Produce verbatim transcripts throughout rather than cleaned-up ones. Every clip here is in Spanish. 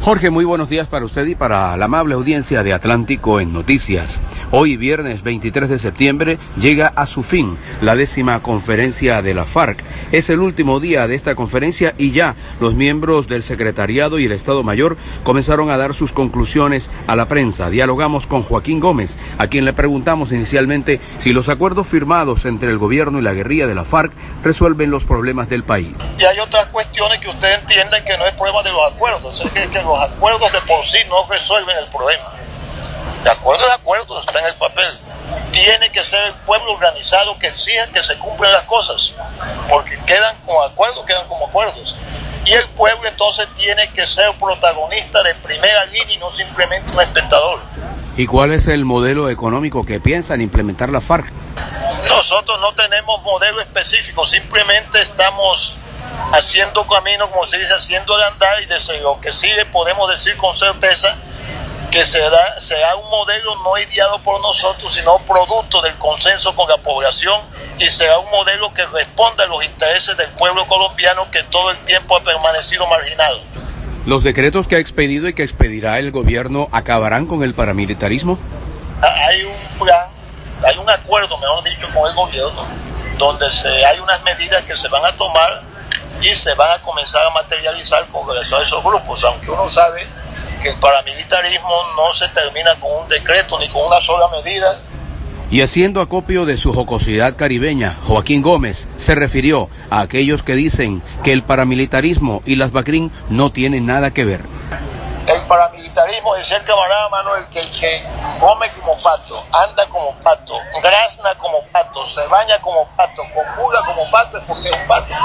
Jorge, muy buenos días para usted y para la amable audiencia de Atlántico en Noticias. Hoy, viernes veintitrés de septiembre, llega a su fin la décima conferencia de la FARC. Es el último día de esta conferencia y ya los miembros del secretariado y el Estado Mayor comenzaron a dar sus conclusiones a la prensa. Dialogamos con Joaquín Gómez, a quien le preguntamos inicialmente si los acuerdos firmados entre el gobierno y la guerrilla de la FARC resuelven los problemas del país. Y hay otras cuestiones que ustedes entienden que no es problema de los acuerdos, es que, que los acuerdos de por sí no resuelven el problema. De acuerdo, de acuerdo, está en el papel. Tiene que ser el pueblo organizado que exija que se cumplan las cosas, porque quedan como acuerdos, quedan como acuerdos. Y el pueblo entonces tiene que ser protagonista de primera línea y no simplemente un espectador. ¿Y cuál es el modelo económico que piensan implementar la FARC? Nosotros no tenemos modelo específico, simplemente estamos haciendo camino, como se dice, haciendo el andar, y de lo que sí le podemos decir con certeza que será, será un modelo no ideado por nosotros, sino producto del consenso con la población, y será un modelo que responda a los intereses del pueblo colombiano que todo el tiempo ha permanecido marginado. ¿Los decretos que ha expedido y que expedirá el gobierno acabarán con el paramilitarismo? Hay un plan, hay un acuerdo, mejor dicho, con el gobierno, donde se, hay unas medidas que se van a tomar y se van a comenzar a materializar con relación a esos grupos, aunque uno sabe que el paramilitarismo no se termina con un decreto ni con una sola medida. Y haciendo acopio de su jocosidad caribeña, Joaquín Gómez se refirió a aquellos que dicen que el paramilitarismo y las BACRIM no tienen nada que ver. El paramilitarismo, decía el camarada Manuel, que el que come como pato, anda como pato, grazna como pato, se baña como pato, copula como pato, es porque es un pato.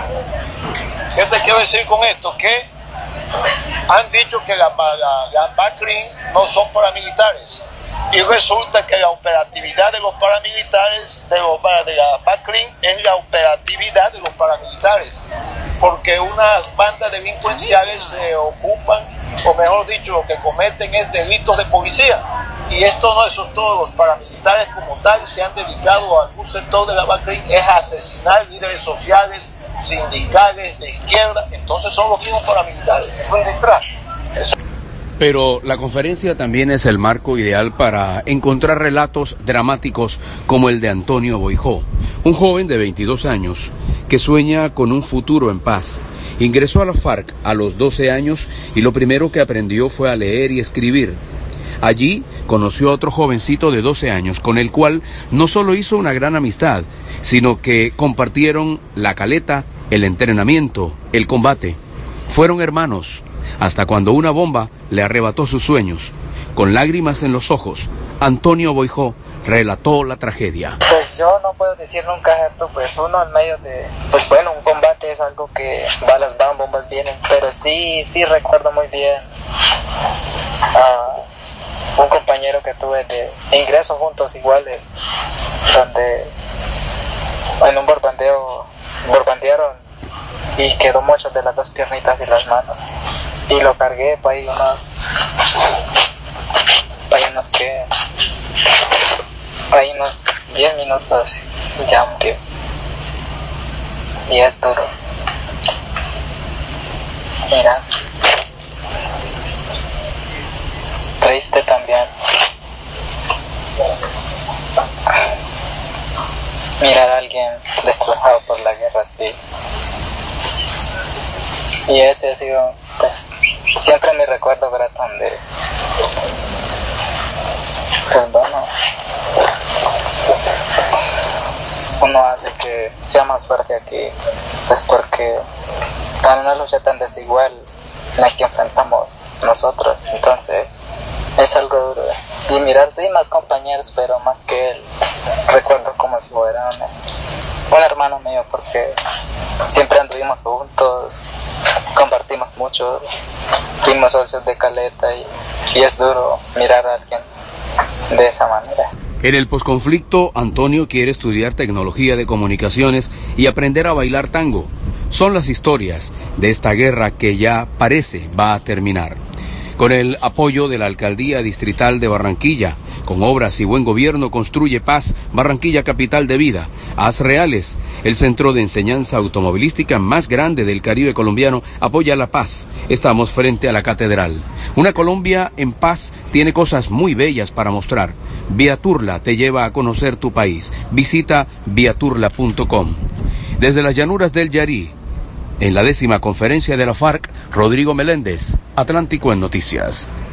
¿Qué te quiero decir con esto? Que han dicho que las la, la BACRIM no son paramilitares. Y resulta que la operatividad de los paramilitares, de, los, de la BACRIM, es la operatividad de los paramilitares. Porque unas bandas delincuenciales se ocupan, o mejor dicho, lo que cometen es delitos de policía. Y esto no es todo, los paramilitares como tal se han dedicado a algún sector de la BACRIM, es asesinar líderes sociales, sindicales, de izquierda, entonces son los mismos paramilitares. Es un disfraz. Es... Pero la conferencia también es el marco ideal para encontrar relatos dramáticos como el de Antonio Boijó, un joven de veintidós años que sueña con un futuro en paz. Ingresó a la FARC a los doce años y lo primero que aprendió fue a leer y escribir. Allí conoció a otro jovencito de doce años con el cual no solo hizo una gran amistad, sino que compartieron la caleta, el entrenamiento, el combate. Fueron hermanos, hasta cuando una bomba le arrebató sus sueños. Con lágrimas en los ojos, Antonio Boijó relató la tragedia. Pues yo no puedo decir nunca cierto, pues uno en medio de, pues bueno, un combate es algo que balas van, bombas vienen, pero sí, sí recuerdo muy bien a un compañero que tuve de ingreso juntos iguales, donde en un bombardeo, bombardearon y quedó mucho de las dos piernitas y las manos. Y lo cargué para ahí unos, para ahí unos que, para ahí unos diez minutos, ya murió. Y es duro. Mira. Triste también. Mirar a alguien destrozado por la guerra así. Y ese ha sido, pues, siempre mi recuerdo grato de, pues bueno, uno hace que sea más fuerte aquí, pues porque en una lucha tan desigual en la que enfrentamos nosotros, entonces es algo duro. Y mirar, sí, más compañeros, pero más que él, recuerdo como si fuera un, un hermano mío, porque siempre anduvimos juntos, compartimos mucho, fuimos socios de caleta y, y es duro mirar a alguien de esa manera. En el posconflicto, Antonio quiere estudiar tecnología de comunicaciones y aprender a bailar tango. Son las historias de esta guerra que ya parece va a terminar. Con el apoyo de la Alcaldía Distrital de Barranquilla, Con obras y buen gobierno construye paz, Barranquilla capital de vida. Haz reales, el centro de enseñanza automovilística más grande del Caribe colombiano, apoya la paz. Estamos frente a la catedral. Una Colombia en paz tiene cosas muy bellas para mostrar. Viaturla te lleva a conocer tu país. Visita viaturla punto com. Desde las llanuras del Yarí, en la décima conferencia de la FARC, Rodrigo Meléndez, Atlántico en Noticias.